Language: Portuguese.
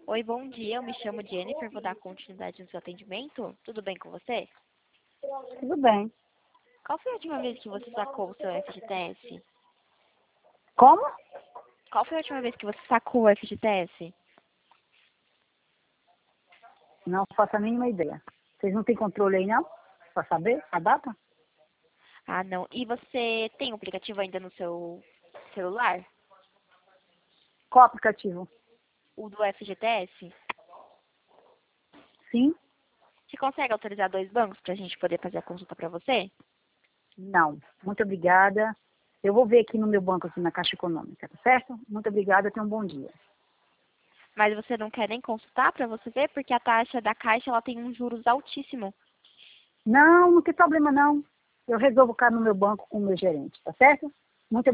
Oi, bom dia. Eu me chamo Jennifer, vou dar continuidade no seu atendimento. Tudo bem com você? Tudo bem. Qual foi a última vez que você sacou o seu FGTS? Como? Qual foi a última vez que você sacou o FGTS? Não faço a mínima ideia. Vocês não têm controle aí, não? Para saber a data? Ah, não. E você tem o aplicativo ainda no seu celular? Qual aplicativo? O do FGTS? Sim? Você consegue autorizar 2 bancos para a gente poder fazer a consulta para você? Não. Muito obrigada. Eu vou ver aqui no meu banco, aqui na Caixa Econômica, tá certo? Muito obrigada, tenha um bom dia. Mas você não quer nem consultar para você ver? Porque a taxa da Caixa ela tem um juros altíssimo. Não, não tem problema não. Eu resolvo cá no meu banco com o meu gerente, tá certo?